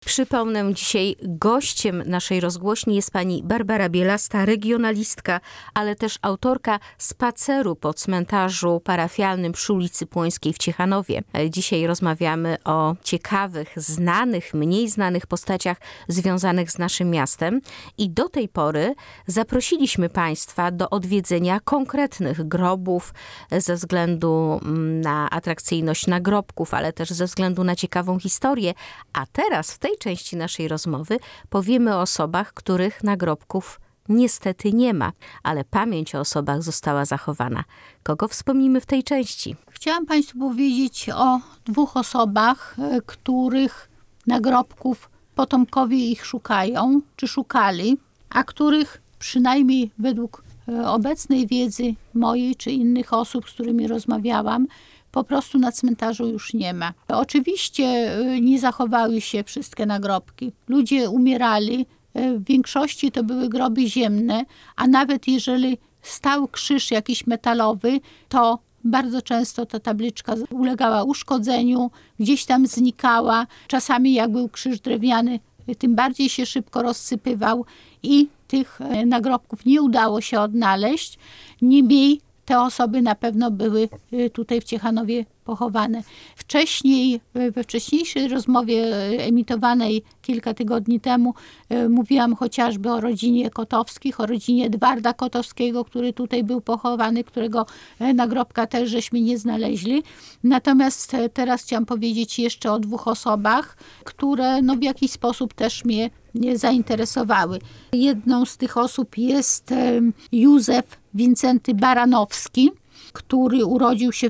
Przypomnę, dzisiaj gościem naszej rozgłośni jest pani Barbara Bielasta, regionalistka, ale też autorka spaceru po cmentarzu parafialnym przy ulicy Płońskiej w Ciechanowie. Dzisiaj rozmawiamy o ciekawych, znanych, mniej znanych postaciach związanych z naszym miastem i do tej pory zaprosiliśmy państwa do odwiedzenia konkretnych grobów ze względu na atrakcyjność nagrobków, ale też ze względu na ciekawą historię. A teraz w tej części naszej rozmowy powiemy o osobach, których nagrobków niestety nie ma, ale pamięć o osobach została zachowana. Kogo wspomnimy w tej części? Chciałam państwu powiedzieć o 2 osobach, których nagrobków potomkowie ich szukają, czy szukali, a których przynajmniej według obecnej wiedzy mojej, czy innych osób, z którymi rozmawiałam, po prostu na cmentarzu już nie ma. Oczywiście nie zachowały się wszystkie nagrobki. Ludzie umierali, w większości to były groby ziemne, a nawet jeżeli stał krzyż jakiś metalowy, to bardzo często ta tabliczka ulegała uszkodzeniu, gdzieś tam znikała. Czasami jak był krzyż drewniany, tym bardziej się szybko rozsypywał i tych nagrobków nie udało się odnaleźć. Niemniej te osoby na pewno były tutaj w Ciechanowie pochowane. Wcześniej, we wcześniejszej rozmowie emitowanej kilka tygodni temu mówiłam chociażby o rodzinie Kotowskich, o rodzinie Edwarda Kotowskiego, który tutaj był pochowany, którego nagrobka też żeśmy nie znaleźli. Natomiast teraz chciałam powiedzieć jeszcze o 2 osobach, które w jakiś sposób też mnie zainteresowały. Jedną z tych osób jest Józef Wincenty Baranowski, który urodził się w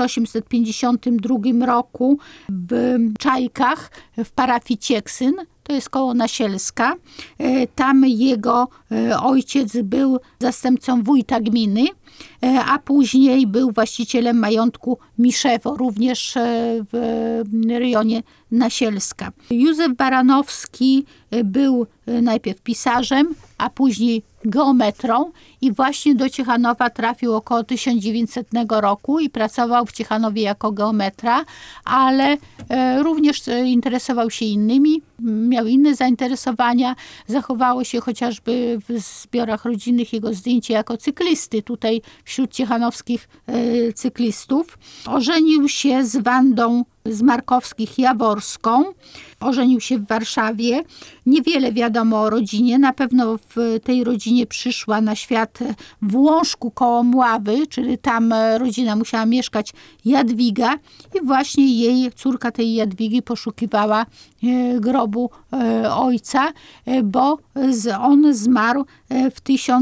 1852 roku w Czajkach w parafii Cieksyn. To jest koło Nasielska. Tam jego ojciec był zastępcą wójta gminy, a później był właścicielem majątku Miszewo, również w rejonie Nasielska. Józef Baranowski był najpierw pisarzem, a później geometrą i właśnie do Ciechanowa trafił około 1900 roku i pracował w Ciechanowie jako geometra, ale również interesował się innymi, miał inne zainteresowania. Zachowało się chociażby w zbiorach rodzinnych jego zdjęcie jako cyklisty tutaj wśród ciechanowskich cyklistów. Ożenił się z Wandą z Markowskich-Jaworską. Ożenił się w Warszawie. Niewiele wiadomo o rodzinie. Na pewno w tej rodzinie przyszła na świat w Łążku koło Mławy, czyli tam rodzina musiała mieszkać, Jadwiga i właśnie jej córka tej Jadwigi poszukiwała grobu ojca, bo on zmarł w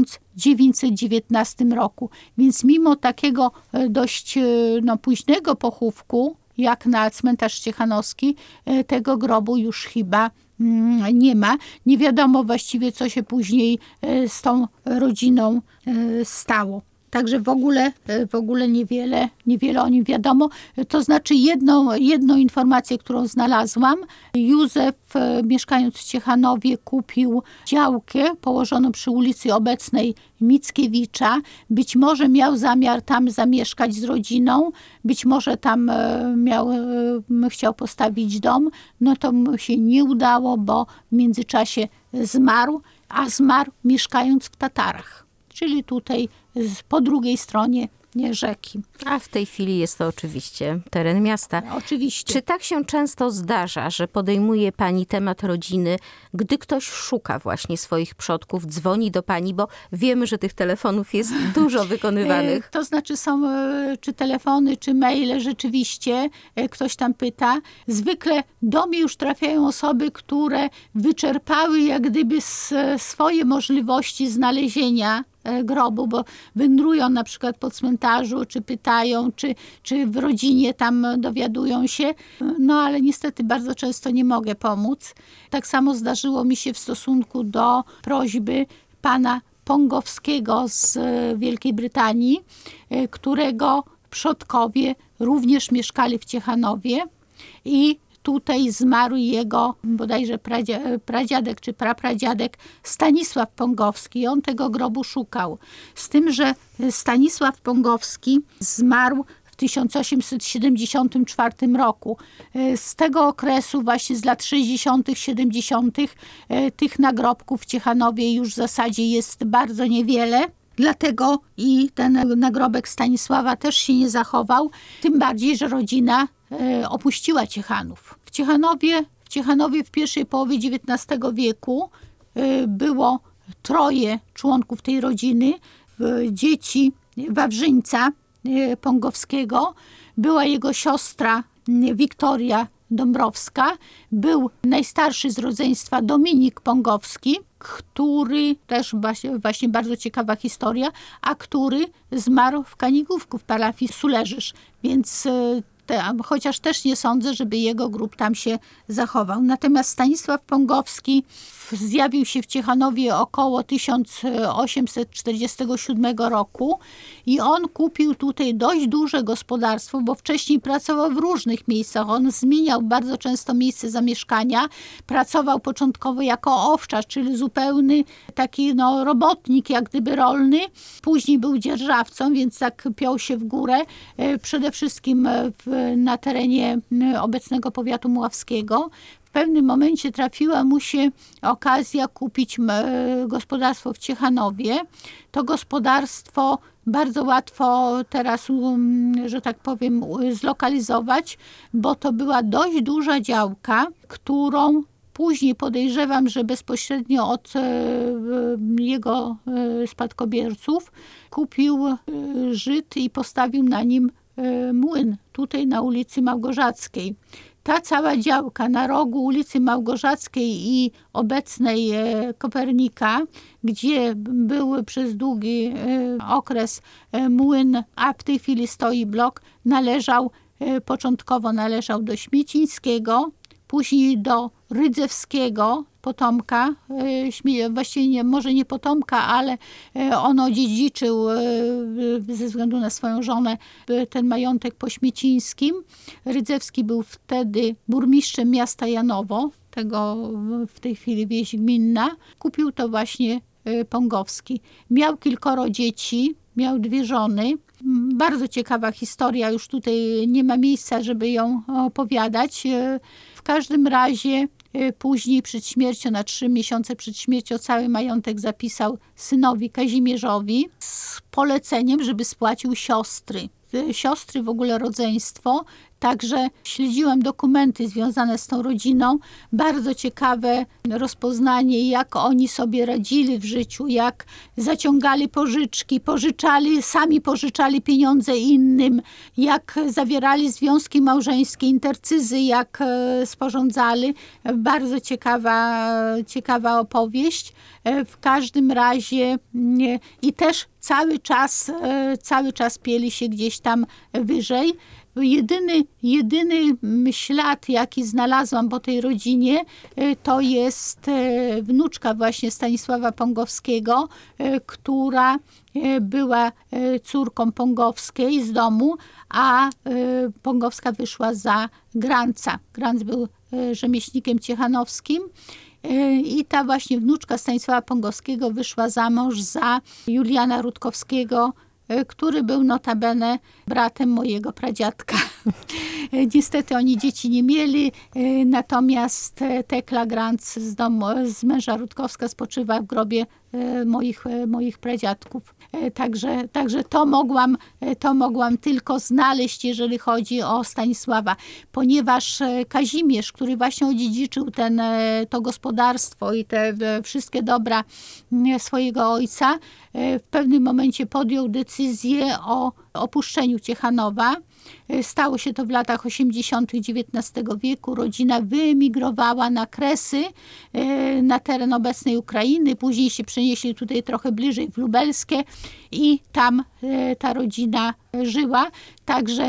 1919 roku. Więc mimo takiego dość późnego pochówku, jak na cmentarz ciechanowski, tego grobu już chyba nie ma. Nie wiadomo właściwie, co się później z tą rodziną stało. Także w ogóle niewiele o nim wiadomo. To znaczy jedną informację, którą znalazłam. Józef, mieszkając w Ciechanowie, kupił działkę położoną przy ulicy obecnej Mickiewicza. Być może miał zamiar tam zamieszkać z rodziną. Być może tam chciał postawić dom. No to mu się nie udało, bo w międzyczasie zmarł, a zmarł mieszkając w Tatarach. Czyli tutaj po drugiej stronie rzeki. A w tej chwili jest to oczywiście teren miasta. Oczywiście. Czy tak się często zdarza, że podejmuje pani temat rodziny, gdy ktoś szuka właśnie swoich przodków, dzwoni do pani, bo wiemy, że tych telefonów jest dużo wykonywanych. To znaczy są czy telefony, czy maile, rzeczywiście ktoś tam pyta. Zwykle do mnie już trafiają osoby, które wyczerpały jak gdyby swoje możliwości znalezienia grobu, bo wędrują na przykład po cmentarzu, czy pytają, czy w rodzinie tam dowiadują się. No ale niestety bardzo często nie mogę pomóc. Tak samo zdarzyło mi się w stosunku do prośby pana Pongowskiego z Wielkiej Brytanii, którego przodkowie również mieszkali w Ciechanowie i tutaj zmarł jego bodajże pradziadek czy prapradziadek Stanisław Pongowski. On tego grobu szukał. Z tym, że Stanisław Pongowski zmarł w 1874 roku. Z tego okresu, właśnie z lat 60., 70., tych nagrobków w Ciechanowie już w zasadzie jest bardzo niewiele. Dlatego i ten nagrobek Stanisława też się nie zachował. Tym bardziej, że rodzina opuściła Ciechanów. W Ciechanowie w pierwszej połowie XIX wieku było 3 członków tej rodziny, dzieci Wawrzyńca Pągowskiego, była jego siostra Wiktoria Dąbrowska, był najstarszy z rodzeństwa Dominik Pągowski, który też właśnie bardzo ciekawa historia, a który zmarł w Kanigówku w parafii Sulerzysz, więc chociaż też nie sądzę, żeby jego grób tam się zachował. Natomiast Stanisław Pągowski zjawił się w Ciechanowie około 1847 roku i on kupił tutaj dość duże gospodarstwo, bo wcześniej pracował w różnych miejscach. On zmieniał bardzo często miejsce zamieszkania. Pracował początkowo jako owczarz, czyli zupełny taki robotnik, jak gdyby rolny. Później był dzierżawcą, więc tak piął się w górę. Przede wszystkim na terenie obecnego powiatu mławskiego. W pewnym momencie trafiła mu się okazja kupić gospodarstwo w Ciechanowie. To gospodarstwo bardzo łatwo teraz, że tak powiem, zlokalizować, bo to była dość duża działka, którą później podejrzewam, że bezpośrednio od jego spadkobierców kupił Żyd i postawił na nim młyn, tutaj na ulicy Małgorzackiej. Ta cała działka na rogu ulicy Małgorzackiej i obecnej Kopernika, gdzie był przez długi okres młyn, a w tej chwili stoi blok, początkowo należał do Śmiecińskiego, później do Rydzewskiego, potomka, właściwie może nie potomka, ale on odziedziczył ze względu na swoją żonę ten majątek po Śmiecińskim. Rydzewski był wtedy burmistrzem miasta Janowo, tego w tej chwili wieś gminna. Kupił to właśnie Pągowski. Miał kilkoro dzieci, miał 2 żony. Bardzo ciekawa historia, już tutaj nie ma miejsca, żeby ją opowiadać. W każdym razie później przed śmiercią, na 3 miesiące przed śmiercią, cały majątek zapisał synowi Kazimierzowi z poleceniem, żeby spłacił siostry. Siostry, w ogóle rodzeństwo. Także śledziłam dokumenty związane z tą rodziną. Bardzo ciekawe rozpoznanie, jak oni sobie radzili w życiu, jak zaciągali pożyczki, sami pożyczali pieniądze innym, jak zawierali związki małżeńskie, intercyzy, jak sporządzali. Bardzo ciekawa opowieść. W każdym razie i też cały czas pieli się gdzieś tam wyżej. Jedyny ślad, jaki znalazłam po tej rodzinie, to jest wnuczka właśnie Stanisława Pągowskiego, która była córką Pągowskiej z domu, a Pągowska wyszła za Granca. Granc był rzemieślnikiem ciechanowskim. I ta właśnie wnuczka Stanisława Pągowskiego wyszła za mąż za Juliana Rutkowskiego, który był notabene bratem mojego pradziadka. Niestety oni dzieci nie mieli, natomiast Tekla Granc z męża Rutkowska spoczywa w grobie moich pradziadków. Także to mogłam tylko znaleźć, jeżeli chodzi o Stanisława, ponieważ Kazimierz, który właśnie odziedziczył to gospodarstwo i te wszystkie dobra swojego ojca, w pewnym momencie podjął decyzję o opuszczeniu Ciechanowa. Stało się to w latach 80. XIX wieku. Rodzina wyemigrowała na Kresy, na teren obecnej Ukrainy. Później się przenieśli tutaj trochę bliżej w Lubelskie i tam ta rodzina żyła. Także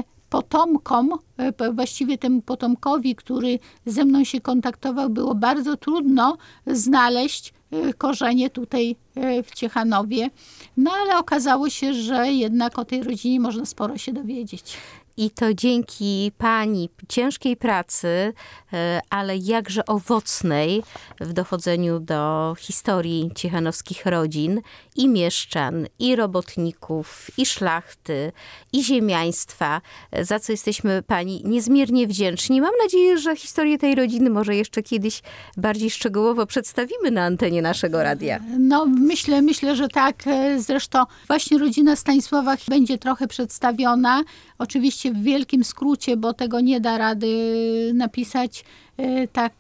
właściwie temu potomkowi, który ze mną się kontaktował, było bardzo trudno znaleźć korzenie tutaj w Ciechanowie. No ale okazało się, że jednak o tej rodzinie można sporo się dowiedzieć. I to dzięki pani ciężkiej pracy, ale jakże owocnej w dochodzeniu do historii ciechanowskich rodzin i mieszczan, i robotników, i szlachty, i ziemiaństwa, za co jesteśmy pani niezmiernie wdzięczni. Mam nadzieję, że historię tej rodziny może jeszcze kiedyś bardziej szczegółowo przedstawimy na antenie naszego radia. No myślę, że tak. Zresztą właśnie rodzina Stanisława będzie trochę przedstawiona. Oczywiście w wielkim skrócie, bo tego nie da rady napisać tak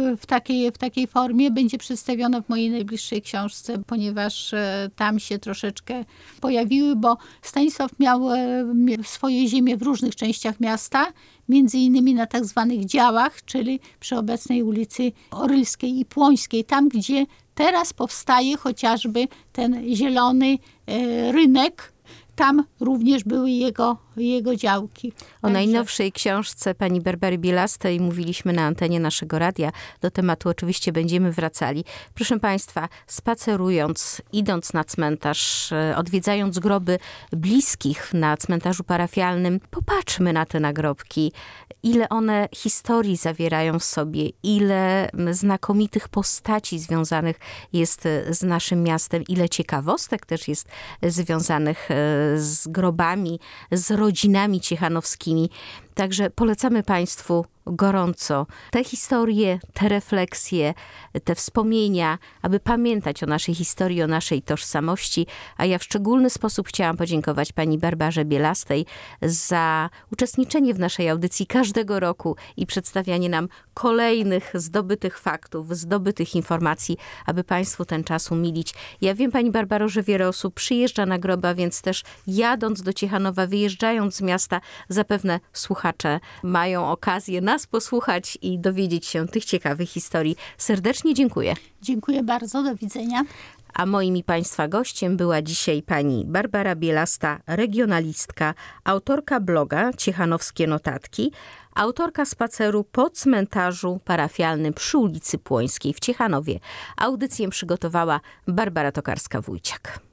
w takiej formie. Będzie przedstawiona w mojej najbliższej książce, ponieważ tam się troszeczkę pojawiły, bo Stanisław miał swoje ziemie w różnych częściach miasta, między innymi na tak zwanych działach, czyli przy obecnej ulicy Orylskiej i Płońskiej, tam gdzie teraz powstaje chociażby ten zielony rynek. Tam również były jego działki. O najnowszej książce pani Barbary Bielastej mówiliśmy na antenie naszego radia. Do tematu oczywiście będziemy wracali. Proszę państwa, spacerując, idąc na cmentarz, odwiedzając groby bliskich na cmentarzu parafialnym, popatrzmy na te nagrobki. Ile one historii zawierają w sobie, ile znakomitych postaci związanych jest z naszym miastem, ile ciekawostek też jest związanych z grobami, z rodzinami ciechanowskimi. Także polecamy państwu gorąco te historie, te refleksje, te wspomnienia, aby pamiętać o naszej historii, o naszej tożsamości. A ja w szczególny sposób chciałam podziękować pani Barbarze Bielastej za uczestniczenie w naszej audycji każdego roku i przedstawianie nam kolejnych zdobytych faktów, zdobytych informacji, aby państwu ten czas umilić. Ja wiem, pani Barbaro, że wiele osób przyjeżdża na groby, więc też jadąc do Ciechanowa, wyjeżdżając z miasta, zapewne słuchacze mają okazję nas posłuchać i dowiedzieć się tych ciekawych historii. Serdecznie dziękuję. Dziękuję bardzo, do widzenia. A moim i państwa gościem była dzisiaj pani Barbara Bielasta, regionalistka, autorka bloga Ciechanowskie Notatki, autorka spaceru po cmentarzu parafialnym przy ulicy Płońskiej w Ciechanowie. Audycję przygotowała Barbara Tokarska-Wójciak.